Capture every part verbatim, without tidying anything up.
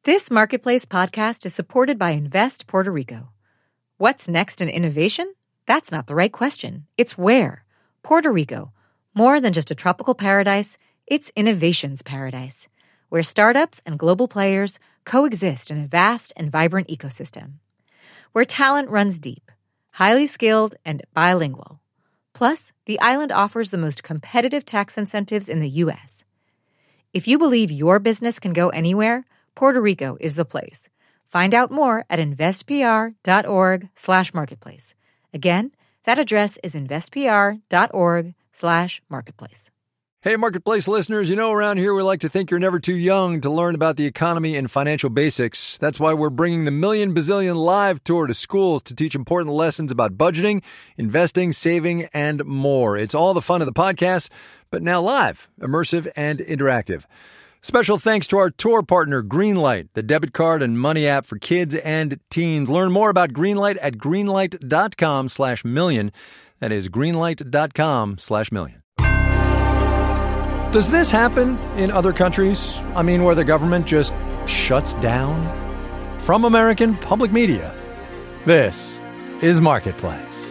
This Marketplace podcast is supported by Invest Puerto Rico. What's next in innovation? That's not the right question. It's where. Puerto Rico. More than just a tropical paradise, it's innovation's paradise, where startups and global players coexist in a vast and vibrant ecosystem. Where talent runs deep, highly skilled, and bilingual. Plus, the island offers the most competitive tax incentives in the U S. If you believe your business can go anywhere, Puerto Rico is the place. Find out more at investpr.org slash marketplace. Again, that address is investpr.org slash marketplace. Hey, Marketplace listeners, you know around here we like to think you're never too young to learn about the economy and financial basics. That's why we're bringing the Million Bazillion Live Tour to schools to teach important lessons about budgeting, investing, saving, and more. It's all the fun of the podcast, but now live, immersive, and interactive. Special thanks to our tour partner, Greenlight, the debit card and money app for kids and teens. Learn more about Greenlight at greenlight.com slash million. That is greenlight.com slash million. Does this happen in other countries? I mean, where the government just shuts down? From American Public Media, this is Marketplace.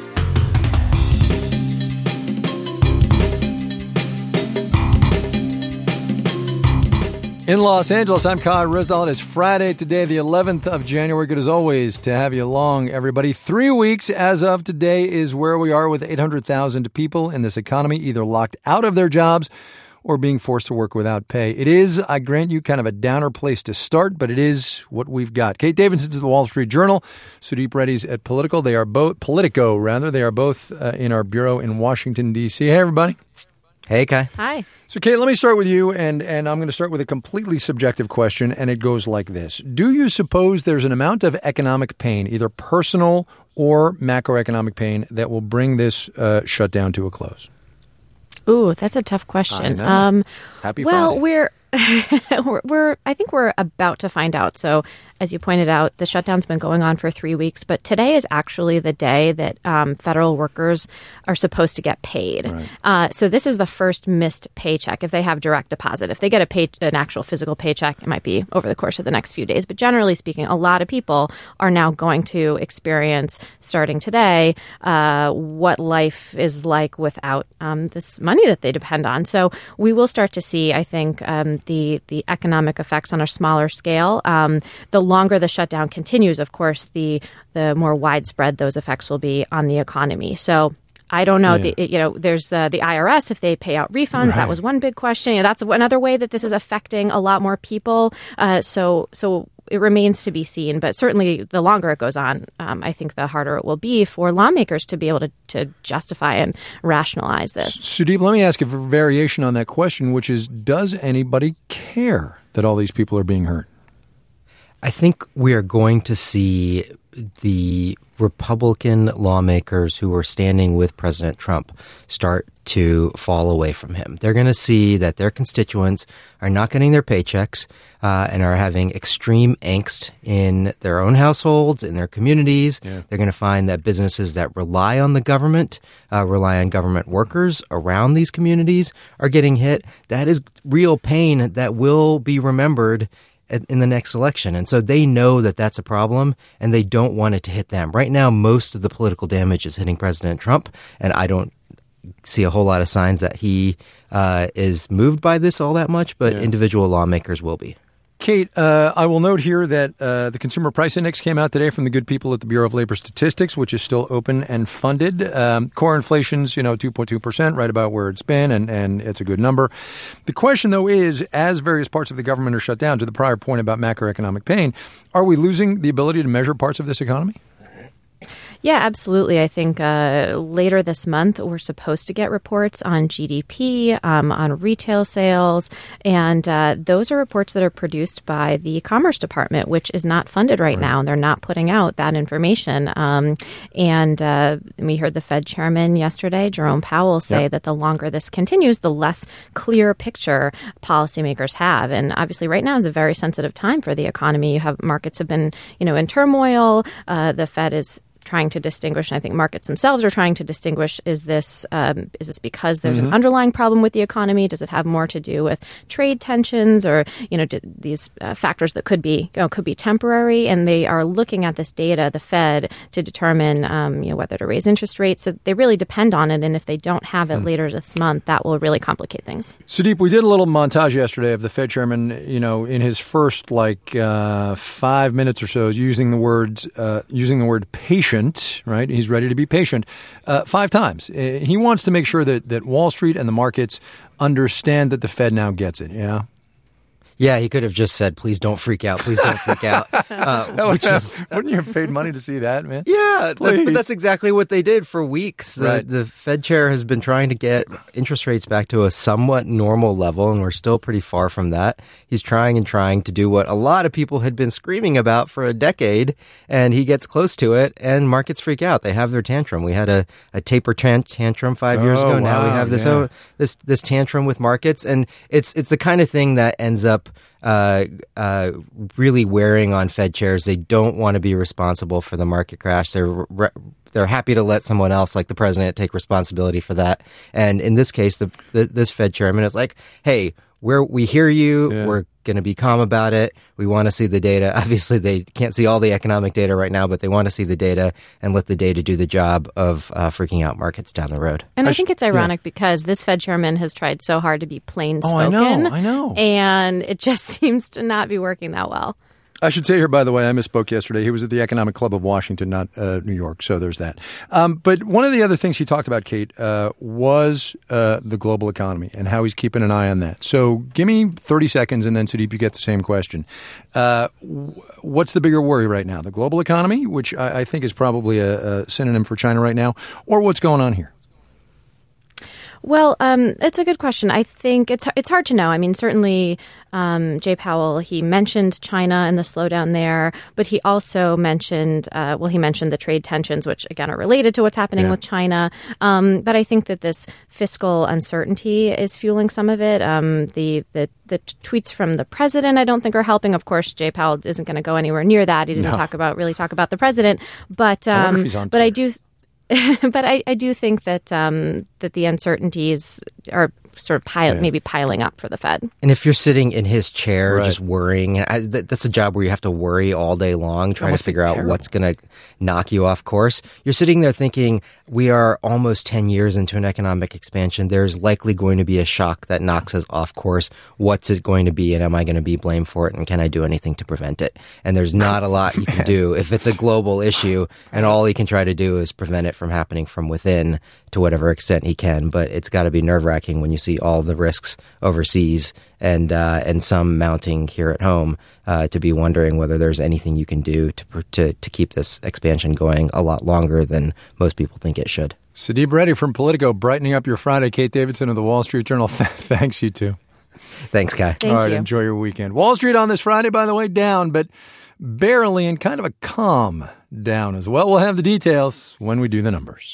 In Los Angeles, I'm Kai Ryssdal. It is Friday today, the eleventh of January. Good as always to have you along, everybody. Three weeks as of today is where we are with eight hundred thousand people in this economy, either locked out of their jobs or being forced to work without pay. It is, I grant you, kind of a downer place to start, but it is what we've got. Kate Davidson's at the Wall Street Journal. Sudeep Reddy's at Political. They are both, Politico, rather. They are both uh, in our bureau in Washington, D C. Hey, everybody. Hey, Kai. Hi. So, Kate, let me start with you, and, and I'm going to start with a completely subjective question, and it goes like this. Do you suppose there's an amount of economic pain, either personal or macroeconomic pain, that will bring this uh, shutdown to a close? Ooh, that's a tough question. I know. Um, Happy well, Friday. we're, we're, we're, I think we're about to find out. So, as you pointed out, the shutdown's been going on for three weeks, but today is actually the day that um, federal workers are supposed to get paid. Right. Uh, so this is the first missed paycheck if they have direct deposit. If they get a pay, an actual physical paycheck, it might be over the course of the next few days. But generally speaking, a lot of people are now going to experience, starting today, uh, what life is like without um, this money that they depend on. So we will start to see, I think, um, the the economic effects on a smaller scale. Um, the longer the shutdown continues, of course, the the more widespread those effects will be on the economy. So I don't know. Yeah. The, you know, there's uh, the I R S, if they pay out refunds. Right. That was one big question. You know, that's another way that this is affecting a lot more people. Uh, so so it remains to be seen. But certainly the longer it goes on, um, I think the harder it will be for lawmakers to be able to, to justify and rationalize this. Sudeep, let me ask a variation on that question, which is, does anybody care that all these people are being hurt? I think we are going to see the Republican lawmakers who were standing with President Trump start to fall away from him. They're going to see that their constituents are not getting their paychecks uh, and are having extreme angst in their own households, in their communities. Yeah. They're going to find that businesses that rely on the government, uh, rely on government workers around these communities are getting hit. That is real pain that will be remembered in the next election. And so they know that that's a problem, and they don't want it to hit them. Right now, most of the political damage is hitting President Trump, and I don't see a whole lot of signs that he uh, is moved by this all that much, but yeah. individual lawmakers will be. Kate, uh, I will note here that uh, the Consumer Price Index came out today from the good people at the Bureau of Labor Statistics, which is still open and funded. Um, core inflation's, you know, two point two percent, right about where it's been, and, and it's a good number. The question, though, is, as various parts of the government are shut down, to the prior point about macroeconomic pain, are we losing the ability to measure parts of this economy? Yeah, absolutely. I think uh, later this month, we're supposed to get reports on G D P, um, on retail sales, and uh, those are reports that are produced by the Commerce Department, which is not funded right, right. now, and they're not putting out that information. Um, and uh, we heard the Fed chairman yesterday, Jerome Powell, say yep. that the longer this continues, the less clear picture policymakers have. And obviously right now is a very sensitive time for the economy. You have markets have been, you know, in turmoil. Uh, the Fed is trying to distinguish, and I think markets themselves are trying to distinguish, is this um, is this because there's mm-hmm. an underlying problem with the economy? Does it have more to do with trade tensions or, you know, d- these uh, factors that could be, you know, could be temporary? And they are looking at this data, the Fed, to determine, um, you know, whether to raise interest rates. So they really depend on it. And if they don't have it mm. later this month, that will really complicate things. Sudeep, we did a little montage yesterday of the Fed chairman, you know, in his first like uh, five minutes or so, using the words, uh, using the word patient, right? He's ready to be patient uh, five times. He wants to make sure that, that Wall Street and the markets understand that the Fed now gets it. Yeah. Yeah, he could have just said, please don't freak out. Please don't freak out. Uh, which is, Wouldn't you have paid money to see that, man? Yeah, that, but that's exactly what they did for weeks. The, right. the Fed chair has been trying to get interest rates back to a somewhat normal level, and we're still pretty far from that. He's trying and trying to do what a lot of people had been screaming about for a decade, and he gets close to it, and markets freak out. They have their tantrum. We had a, a taper tant- tantrum five years oh, ago. Wow, now we have this, yeah. oh, this this tantrum with markets, and it's it's the kind of thing that ends up Uh, uh, really wearing on Fed chairs. They don't want to be responsible for the market crash. They're re- they're happy to let someone else, like the president, take responsibility for that. And in this case, the, the this Fed chairman is like, "Hey, we're we hear you. Yeah. We're going to be calm about it. We want to see the data. Obviously, they can't see all the economic data right now, but they want to see the data and let the data do the job of uh, freaking out markets down the road." And I, I sh- think it's ironic yeah. because this Fed chairman has tried so hard to be plain spoken. Oh, I know, I know. And it just seems to not be working that well. I should say here, by the way, I misspoke yesterday. He was at the Economic Club of Washington, not uh, New York. So there's that. Um, but one of the other things he talked about, Kate, uh, was uh, the global economy and how he's keeping an eye on that. So give me thirty seconds, and then, Sudeep, you get the same question. Uh, what's the bigger worry right now? The global economy, which I, I think is probably a, a synonym for China right now, or what's going on here? Well, um, it's a good question. I think it's it's hard to know. I mean, certainly um, Jay Powell, he mentioned China and the slowdown there, but he also mentioned, uh, well, he mentioned the trade tensions, which, again, are related to what's happening yeah. with China. Um, but I think that this fiscal uncertainty is fueling some of it. Um, the, the the tweets from the president, I don't think, are helping. Of course, Jay Powell isn't going to go anywhere near that. He didn't no. talk about really talk about the president. But um, I wonder if he's on but Twitter. I do. But I, I do think that um, that the uncertainties are sort of pile, yeah. maybe piling up for the Fed. And if you're sitting in his chair right. just worrying, I, that, that's a job where you have to worry all day long, trying to figure out terrible. what's going to knock you off course. You're sitting there thinking, we are almost ten years into an economic expansion. There's likely going to be a shock that knocks us off course. What's it going to be, and am I going to be blamed for it, and can I do anything to prevent it? And there's not a lot you can do if it's a global issue, and all he can try to do is prevent it from happening from within to whatever extent he can. But it's got to be nerve-wracking when you see all the risks overseas and uh, and some mounting here at home uh, to be wondering whether there's anything you can do to, to to keep this expansion going a lot longer than most people think it should. Sudeep Reddy from Politico, brightening up your Friday. Kate Davidson of the Wall Street Journal. Thanks, you too. Thanks, Kai. Thank All right, you. enjoy your weekend. Wall Street on this Friday, by the way, down, but barely, and kind of a calm down as well. We'll have the details when we do the numbers.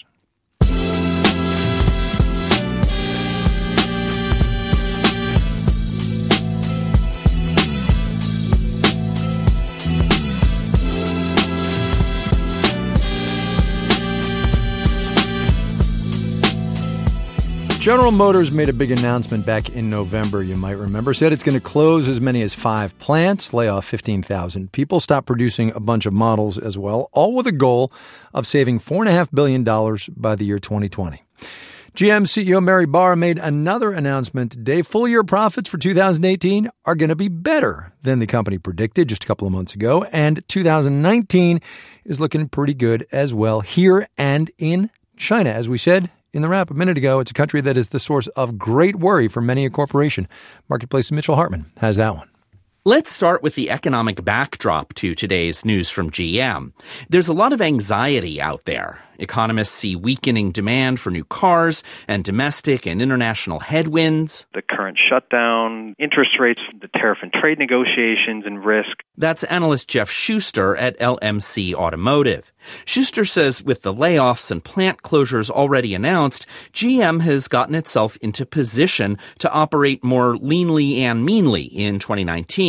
General Motors made a big announcement back in November, you might remember. Said it's going to close as many as five plants, lay off fifteen thousand people, stop producing a bunch of models as well, all with a goal of saving four point five billion dollars by the year twenty twenty. G M C E O Mary Barra made another announcement today. Full-year profits for two thousand eighteen are going to be better than the company predicted just a couple of months ago, and two thousand nineteen is looking pretty good as well here and in China. As we said in the wrap a minute ago, it's a country that is the source of great worry for many a corporation. Marketplace's Mitchell Hartman has that one. Let's start with the economic backdrop to today's news from G M. There's a lot of anxiety out there. Economists see weakening demand for new cars and domestic and international headwinds. The current shutdown, interest rates, the tariff and trade negotiations, and risk. That's analyst Jeff Schuster at L M C Automotive. Schuster says with the layoffs and plant closures already announced, G M has gotten itself into position to operate more leanly and meanly in twenty nineteen.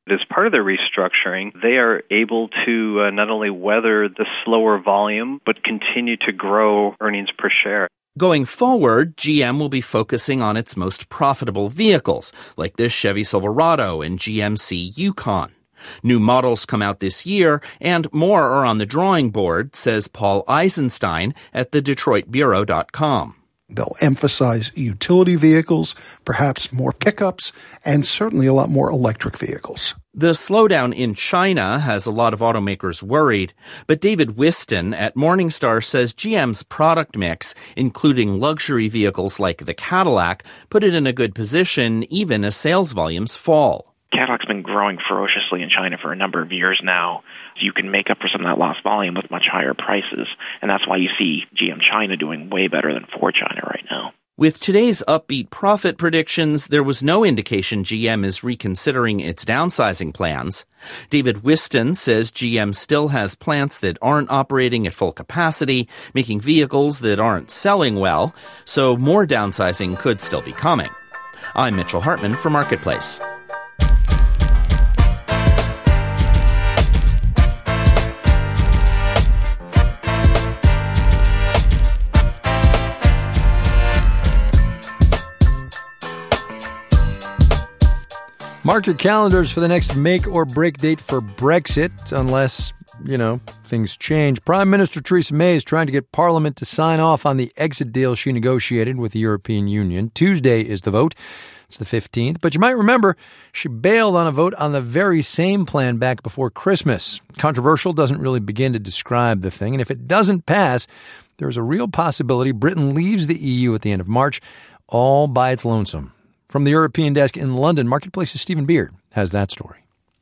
As part of their restructuring, they are able to uh, not only weather the slower volume, but continue to grow earnings per share. Going forward, G M will be focusing on its most profitable vehicles, like the Chevy Silverado and G M C Yukon. New models come out this year, and more are on the drawing board, says Paul Eisenstein at the Detroit Bureau dot com. They'll emphasize utility vehicles, perhaps more pickups, and certainly a lot more electric vehicles. The slowdown in China has a lot of automakers worried, but David Whiston at Morningstar says G M's product mix, including luxury vehicles like the Cadillac, put it in a good position even as sales volumes fall. Cadillac's been growing ferociously in China for a number of years now. You can make up for some of that lost volume with much higher prices, and that's why you see G M China doing way better than Ford China right now. With today's upbeat profit predictions, there was no indication G M is reconsidering its downsizing plans. David Whiston says G M still has plants that aren't operating at full capacity, making vehicles that aren't selling well, so more downsizing could still be coming. I'm Mitchell Hartman for Marketplace. Mark your calendars for the next make or break date for Brexit, unless, you know, things change. Prime Minister Theresa May is trying to get Parliament to sign off on the exit deal she negotiated with the European Union. Tuesday is the vote. It's the fifteenth. But you might remember she bailed on a vote on the very same plan back before Christmas. Controversial doesn't really begin to describe the thing. And if it doesn't pass, there's a real possibility Britain leaves the E U at the end of March all by its lonesome. From the European desk in London, Marketplace's Stephen Beard has that story.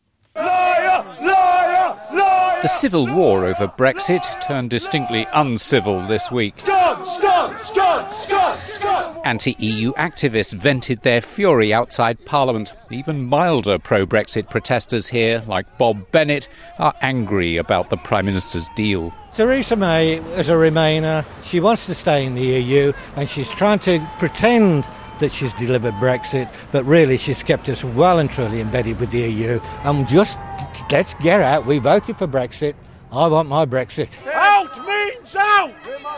Liar, liar, liar. The civil war over Brexit turned distinctly uncivil this week. Scum, scum, scum, scum, scum. Anti-E U activists vented their fury outside Parliament. Even milder pro-Brexit protesters here, like Bob Bennett, are angry about the Prime Minister's deal. Theresa May is a Remainer. She wants to stay in the E U, and she's trying to pretend that she's delivered Brexit, but really she's kept us well and truly embedded with the E U. And just, let's get out. We voted for Brexit. I want my Brexit. Out means out!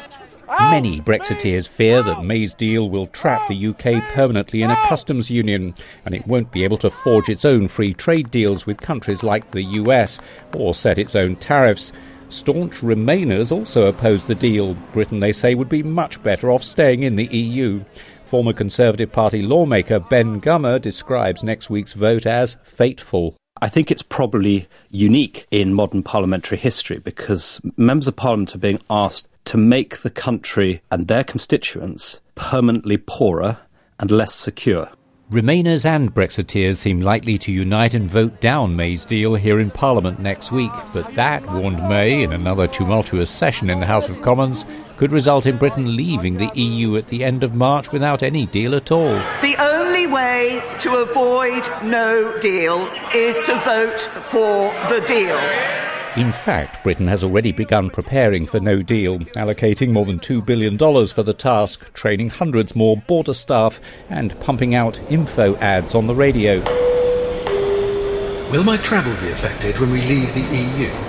out Many Brexiteers fear that May's deal will trap the U K permanently in a customs union, and it won't be able to forge its own free trade deals with countries like the U S, or set its own tariffs. Staunch Remainers also oppose the deal. Britain, they say, would be much better off staying in the E U. Former Conservative Party lawmaker Ben Gummer describes next week's vote as fateful. I think it's probably unique in modern parliamentary history because members of Parliament are being asked to make the country and their constituents permanently poorer and less secure. Remainers and Brexiteers seem likely to unite and vote down May's deal here in Parliament next week, but that, warned May in another tumultuous session in the House of Commons, could result in Britain leaving the E U at the end of March without any deal at all. The only way to avoid no deal is to vote for the deal. In fact, Britain has already begun preparing for no deal, allocating more than two billion dollars for the task, training hundreds more border staff and pumping out info ads on the radio. Will my travel be affected when we leave the E U?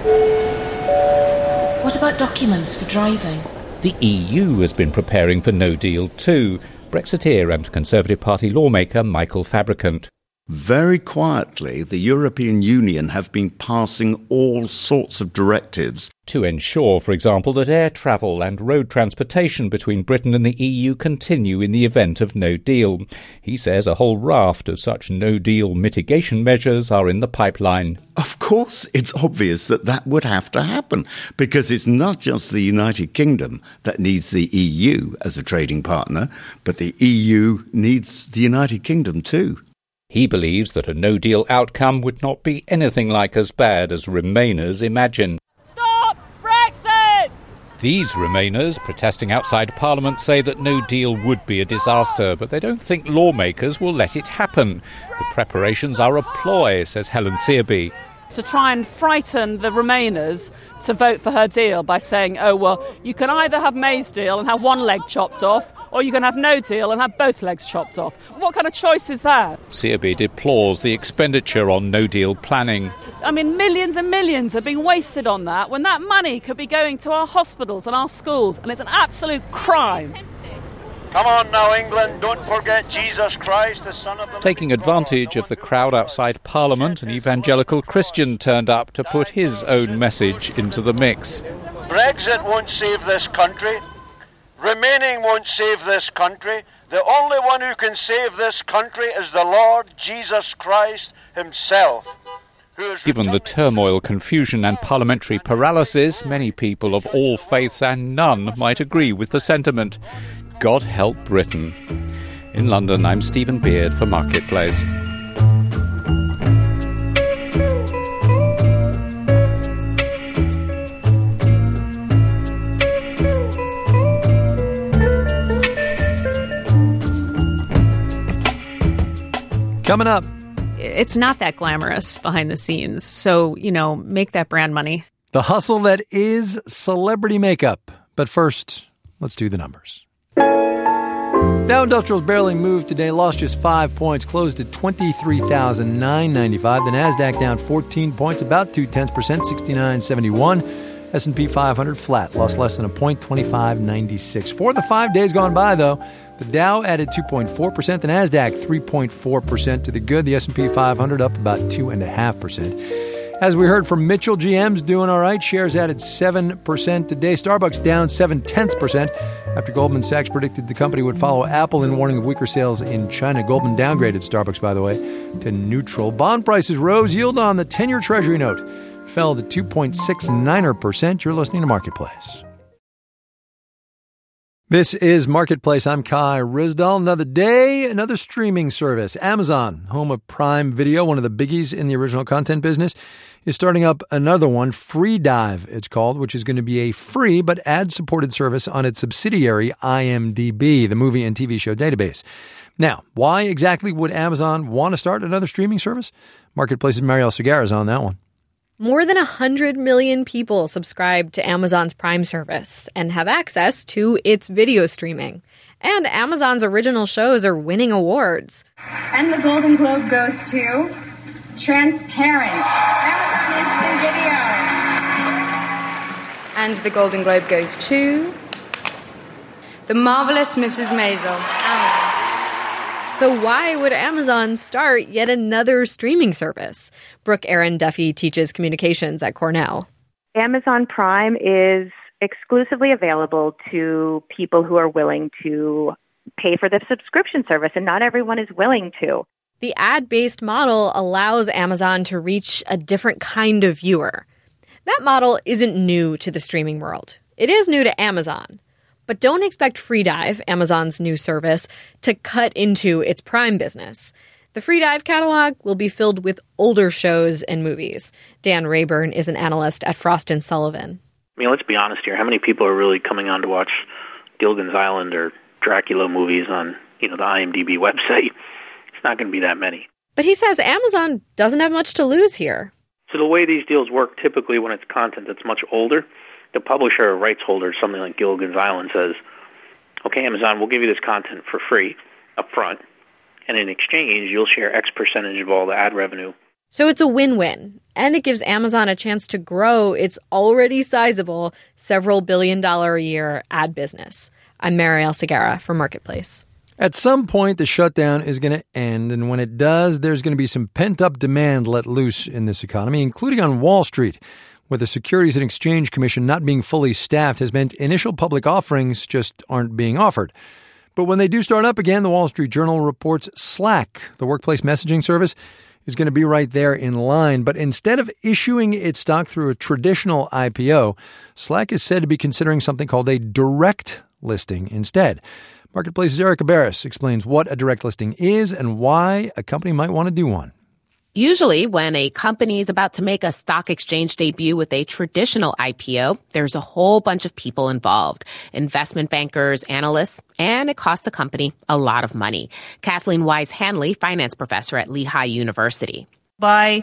What about documents for driving? The E U has been preparing for no deal too. Brexiteer and Conservative Party lawmaker Michael Fabricant. Very quietly, the European Union have been passing all sorts of directives to ensure, for example, that air travel and road transportation between Britain and the E U continue in the event of no deal. He says a whole raft of such no-deal mitigation measures are in the pipeline. Of course, it's obvious that that would have to happen, because it's not just the United Kingdom that needs the E U as a trading partner, but the E U needs the United Kingdom too. He believes that a no-deal outcome would not be anything like as bad as Remainers imagine. Stop Brexit! These Remainers, protesting outside Parliament, say that no deal would be a disaster, but they don't think lawmakers will let it happen. The preparations are a ploy, says Helen Searby. to try and frighten the Remainers to vote for her deal by saying, oh, well, you can either have May's deal and have one leg chopped off, or you can have no deal and have both legs chopped off. What kind of choice is that? Searby deplores the expenditure on no-deal planning. I mean, millions and millions are being wasted on that when that money could be going to our hospitals and our schools, and it's an absolute crime. Come on now, England, don't forget Jesus Christ, the Son of the... Taking advantage of the crowd outside Parliament, an evangelical Christian turned up to put his own message into the mix. Brexit won't save this country. Remaining won't save this country. The only one who can save this country is the Lord Jesus Christ himself. Given the turmoil, confusion and parliamentary paralysis, many people of all faiths and none might agree with the sentiment. God help Britain. In London, I'm Stephen Beard for Marketplace. Coming up. It's not that glamorous behind the scenes. So, you know, make that brand money. The hustle that is celebrity makeup. But first, let's do the numbers. Dow Industrials barely moved today, lost just five points, closed at twenty-three thousand nine hundred ninety-five. The Nasdaq down fourteen points, about two-tenths percent, sixty-nine seventy-one. S and P five hundred flat, lost less than a point, twenty-five ninety-six. For the five days gone by, though, the Dow added two point four percent, the Nasdaq three point four percent to the good, the S and P five hundred up about two point five percent. As we heard from Mitchell, G M's doing all right. Shares added seven percent today. Starbucks down seven-tenths percent after Goldman Sachs predicted the company would follow Apple in warning of weaker sales in China. Goldman downgraded Starbucks, by the way, to neutral. Bond prices rose. Yield on the ten-year Treasury note fell to two point six nine percent. You're listening to Marketplace. This is Marketplace. I'm Kai Ryssdal. Another day, another streaming service. Amazon, home of Prime Video, one of the biggies in the original content business, is starting up another one, Freedive it's called, which is going to be a free but ad-supported service on its subsidiary I M D B, the movie and T V show database. Now, why exactly would Amazon want to start another streaming service? Marketplace's Marielle Segarra is on that one. More than one hundred million people subscribe to Amazon's Prime service and have access to its video streaming. And Amazon's original shows are winning awards. And the Golden Globe goes to Transparent, Amazon Instant Video. And the Golden Globe goes to The Marvelous Missus Maisel, Amazon. So why would Amazon start yet another streaming service? Brooke Aaron Duffy teaches communications at Cornell. Amazon Prime is exclusively available to people who are willing to pay for the subscription service, and not everyone is willing to. The ad-based model allows Amazon to reach a different kind of viewer. That model isn't new to the streaming world. It is new to Amazon. But don't expect Freedive, Amazon's new service, to cut into its Prime business. The Freedive catalog will be filled with older shows and movies. Dan Rayburn is an analyst at Frost and Sullivan. I mean, let's be honest here. How many people are really coming on to watch Gilligan's Island or Dracula movies on, you know, the I M D B website? It's not going to be that many. But he says Amazon doesn't have much to lose here. So the way these deals work, typically when it's content that's much older, the publisher or rights holder, something like Gilligan's Island, says, okay, Amazon, we'll give you this content for free up front, and in exchange, you'll share X percentage of all the ad revenue. So it's a win-win, and it gives Amazon a chance to grow its already sizable several billion dollar a year ad business. I'm Marielle Segarra for Marketplace. At some point, the shutdown is going to end, and when it does, there's going to be some pent-up demand let loose in this economy, including on Wall Street, where the Securities and Exchange Commission not being fully staffed has meant initial public offerings just aren't being offered. But when they do start up again, the Wall Street Journal reports Slack, the workplace messaging service, is going to be right there in line. But instead of issuing its stock through a traditional I P O, Slack is said to be considering something called a direct listing instead. Marketplace's Erica Barris explains what a direct listing is and why a company might want to do one. Usually, when a company is about to make a stock exchange debut with a traditional I P O, there's a whole bunch of people involved. Investment bankers, analysts, and it costs the company a lot of money. Kathleen Wise-Hanley, finance professor at Lehigh University. By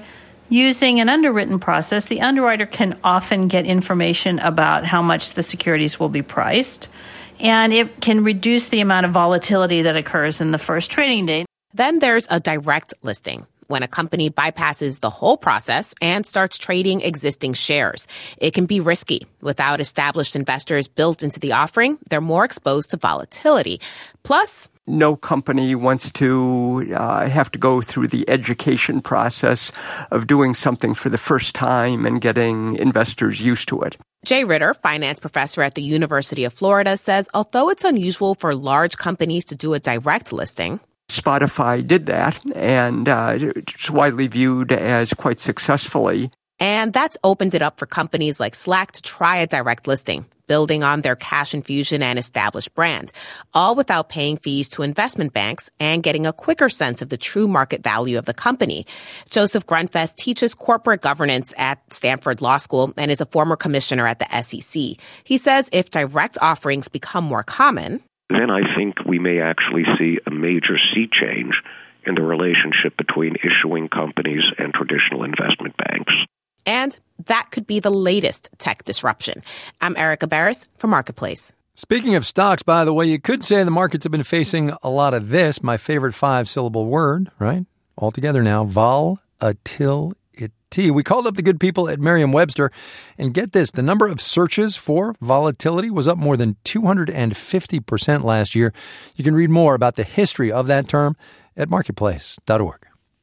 Using an underwritten process, the underwriter can often get information about how much the securities will be priced, and it can reduce the amount of volatility that occurs in the first trading day. Then there's a direct listing, when a company bypasses the whole process and starts trading existing shares. It can be risky. Without established investors built into the offering, they're more exposed to volatility. Plus, no company wants to uh, have to go through the education process of doing something for the first time and getting investors used to it. Jay Ritter, finance professor at the University of Florida, says although it's unusual for large companies to do a direct listing, Spotify did that, and uh, it's widely viewed as quite successfully. And that's opened it up for companies like Slack to try a direct listing, building on their cash infusion and established brand, all without paying fees to investment banks and getting a quicker sense of the true market value of the company. Joseph Grunfest teaches corporate governance at Stanford Law School and is a former commissioner at the S E C. He says if direct offerings become more common, then I think we may actually see a major sea change in the relationship between issuing companies and traditional investment banks. And that could be the latest tech disruption. I'm Erica Barris for Marketplace. Speaking of stocks, by the way, you could say the markets have been facing a lot of this, my favorite five-syllable word, right? All together now, volatility. We called up the good people at Merriam-Webster, and get this, the number of searches for volatility was up more than two hundred fifty percent last year. You can read more about the history of that term at marketplace dot org.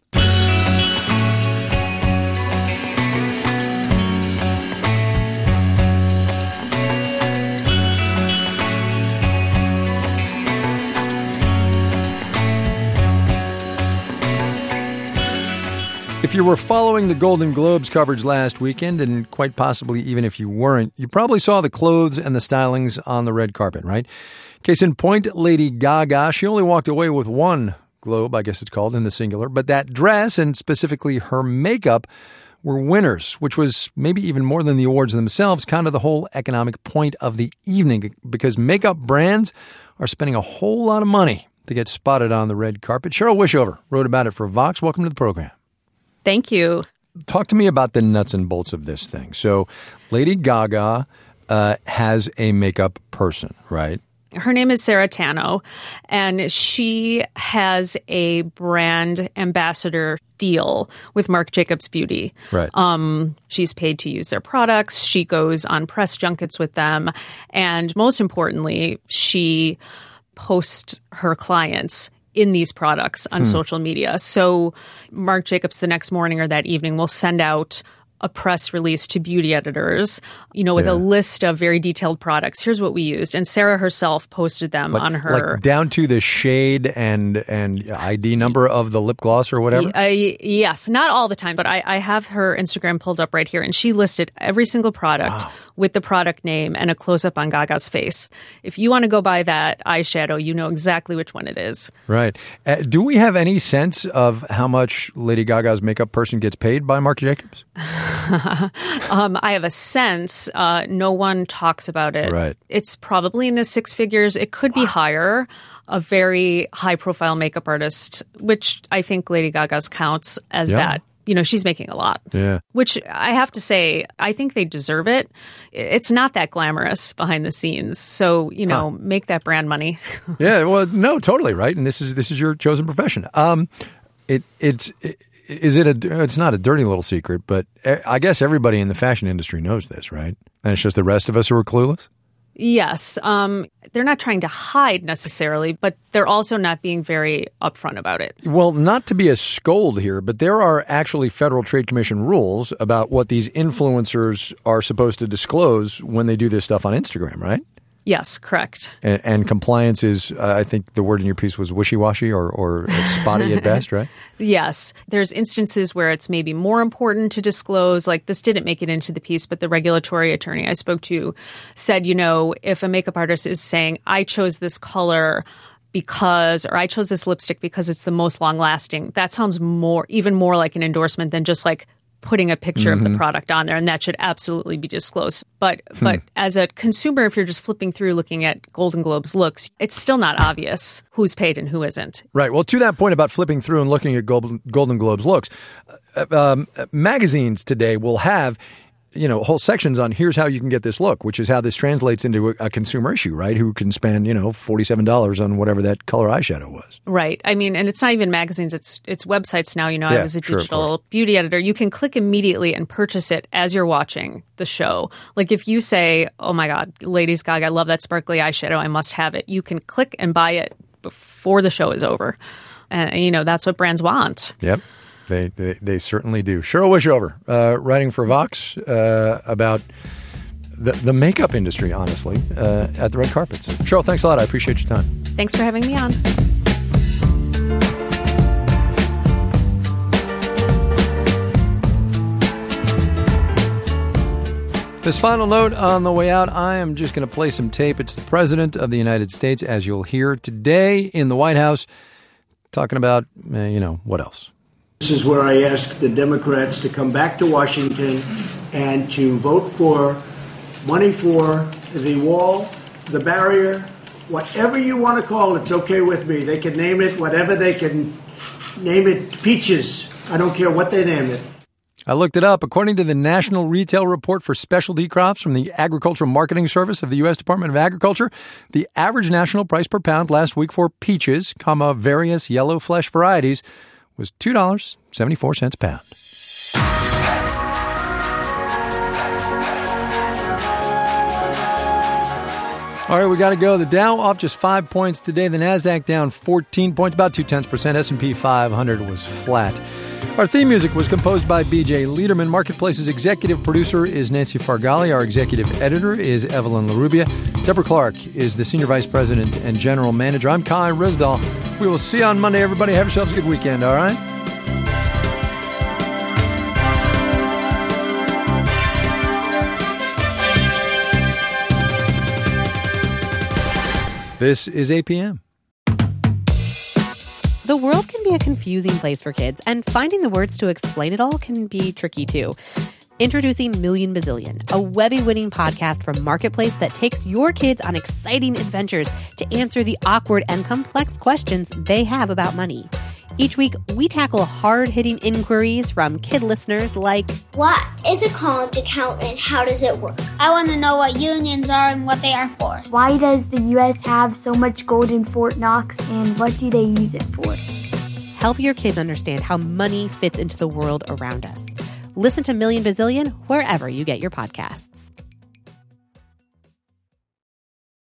If you were following the Golden Globes coverage last weekend, and quite possibly even if you weren't, you probably saw the clothes and the stylings on the red carpet, right? Case in point, Lady Gaga, she only walked away with one globe, I guess it's called, in the singular, but that dress and specifically her makeup were winners, which was maybe even more than the awards themselves, kind of the whole economic point of the evening, because makeup brands are spending a whole lot of money to get spotted on the red carpet. Cheryl Wishover wrote about it for Vox. Welcome to the program. Thank you. Talk to me about the nuts and bolts of this thing. So Lady Gaga uh, has a makeup person, right? Her name is Sarah Tano, and she has a brand ambassador deal with Marc Jacobs Beauty. Right. Um, she's paid to use their products. She goes on press junkets with them. And most importantly, she posts her clients in these products on hmm. social media. So Marc Jacobs the next morning or that evening will send out a press release to beauty editors, you know, with yeah. a list of very detailed products. Here's what we used. And Sarah herself posted them like, on her. Like down to the shade and and I D number of the lip gloss or whatever? Uh, yes. Not all the time, but I, I have her Instagram pulled up right here. And she listed every single product wow. with the product name and a close-up on Gaga's face. If you want to go buy that eyeshadow, you know exactly which one it is. Right. Uh, do we have any sense of how much Lady Gaga's makeup person gets paid by Marc Jacobs? um, I have a sense. Uh, no one talks about it. Right. It's probably in the six figures. It could be higher. A very high-profile makeup artist, which I think Lady Gaga's counts as yeah. that. You know, she's making a lot. Yeah. Which I have to say, I think they deserve it. It's not that glamorous behind the scenes. So, you know, huh. make that brand money. yeah, well, no, totally, right? And this is this is your chosen profession. Um, it it's it, Is it a, it's not a dirty little secret, but I guess everybody in the fashion industry knows this, right? And it's just the rest of us who are clueless? Yes. Um, they're not trying to hide necessarily, but they're also not being very upfront about it. Well, not to be a scold here, but there are actually Federal Trade Commission rules about what these influencers are supposed to disclose when they do this stuff on Instagram, right? Yes, correct. And, and compliance is, uh, I think the word in your piece was wishy-washy or, or spotty at best, right? Yes. There's instances where it's maybe more important to disclose, like this didn't make it into the piece, but the regulatory attorney I spoke to said, you know, if a makeup artist is saying, I chose this color because, or I chose this lipstick because it's the most long-lasting, that sounds more, even more like an endorsement than just like, putting a picture Mm-hmm. of the product on there, and that should absolutely be disclosed. But Hmm. but as a consumer, if you're just flipping through looking at Golden Globes looks, it's still not obvious who's paid and who isn't. Right. Well, to that point about flipping through and looking at Golden, Golden Globes looks, uh, um, magazines today will have, you know, whole sections on here's how you can get this look, which is how this translates into a, a consumer issue, right? Who can spend, you know, forty-seven dollars on whatever that color eyeshadow was. Right. I mean, and it's not even magazines, it's it's websites now. You know, Yeah, I was a sure, of digital beauty editor. You can click immediately and purchase it as you're watching the show. Like if you say, oh my God, Lady Gaga, I love that sparkly eyeshadow, I must have it. You can click and buy it before the show is over. And, you know, that's what brands want. Yep. They, they they certainly do. Cheryl Wishover, uh, writing for Vox uh, about the, the makeup industry, honestly, uh, at the red carpets. Cheryl, thanks a lot. I appreciate your time. Thanks for having me on. This final note on the way out, I am just going to play some tape. It's the President of the United States, as you'll hear today in the White House, talking about, uh, you know, what else? This is where I ask the Democrats to come back to Washington and to vote for money for the wall, the barrier, whatever you want to call it, it's okay with me. They can name it whatever they can name it, peaches. I don't care what they name it. I looked it up. According to the National Retail Report for Specialty Crops from the Agricultural Marketing Service of the U S Department of Agriculture, the average national price per pound last week for peaches, comma, various yellow flesh varieties was two dollars and seventy-four cents a pound. All right, we got to go. The Dow off just five points today. The NASDAQ down fourteen points, about two-tenths percent. S and P five hundred was flat. Our theme music was composed by B J Liederman. Marketplace's executive producer is Nancy Fargali. Our executive editor is Evelyn LaRubia. Deborah Clark is the senior vice president and general manager. I'm Kai Risdahl. We will see you on Monday, everybody. Have yourselves a good weekend, all right? This is A P M. The world can be a confusing place for kids, and finding the words to explain it all can be tricky too. Introducing Million Bazillion, a Webby-winning podcast from Marketplace that takes your kids on exciting adventures to answer the awkward and complex questions they have about money. Each week, we tackle hard-hitting inquiries from kid listeners like, what is a college account and how does it work? I want to know what unions are and what they are for. Why does the U S have so much gold in Fort Knox, and what do they use it for? Help your kids understand how money fits into the world around us. Listen to Million Bazillion wherever you get your podcasts.